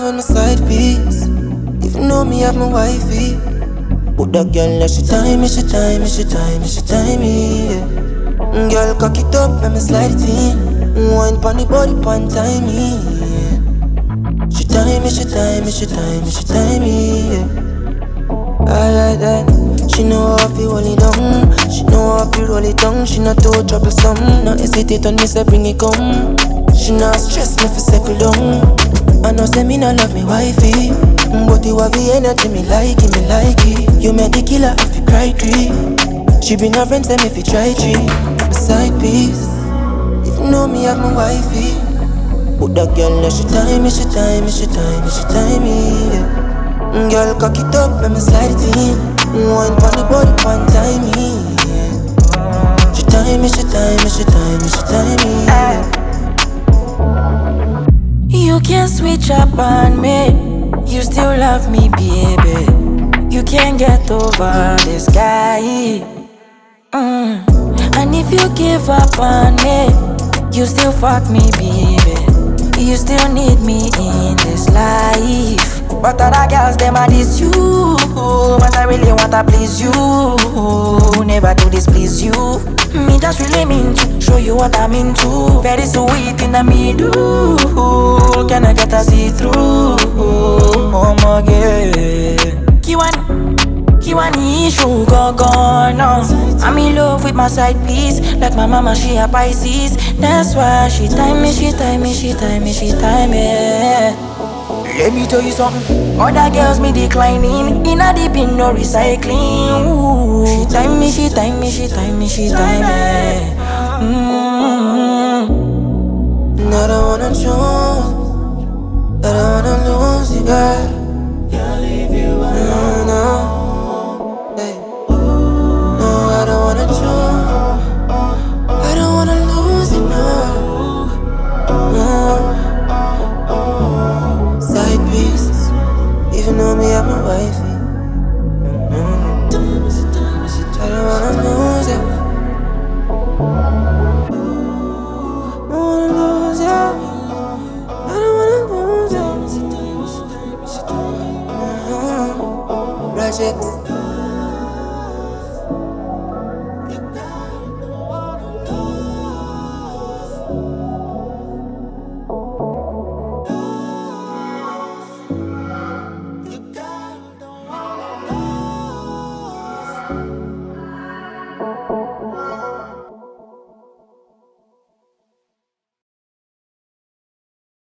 when my side piece. Even though me have my wifey, but that girl, she time me, she time me, she time me, she time me, yeah. Girl, cock it up, let me slide it in. Wine pon the body, pon time me, yeah. She time me, she time me, she time me, she time me, yeah. Aye. She know how to hold it down. She know how to roll it down. She not too troublesome. No hesitate on me, say bring it come. She not stress me for settle down. I know say me not love me wifey, but you have the energy, me like it, me like it. You make the killer have to cry tree. She bring her friends, say me fi try tree. My side piece, even though me have my wifey, but that girl, she time me, she time me, she time me, she time me, yeah. Girl, cock it up, let me slide it in. Wine pon the body, pon time me, yeah. She time me, she time me, she time me, she time me, yeah. You can switch up on me, you still love me, baby. You can't get over this guy. And if you give up on me, you still fuck me, baby. You still need me in this life. But other girls, them a diss you, but I really wanna please you. Never do this, please you. Me just really mean to show you what I'm into. Very sweet in the middle. Can I get a see-through? Oh my God. Kiwani issue go now. I'm in love with my side piece. Like my mama, she a Pisces. That's why she time me, she time me, she time me, she time me. Let me tell you something. Other girls me declining. In a deep in no recycling. Ooh. She time me, she time me, she time me, she time me. And I don't wanna choose, I don't wanna lose you, girl. Can't leave you alone, no. Hey. No, I don't wanna choose, I don't wanna lose you, no. Side piece, even though me have my wifey. I don't wanna lose you. I wanna lose you. I don't wanna lose you. Project.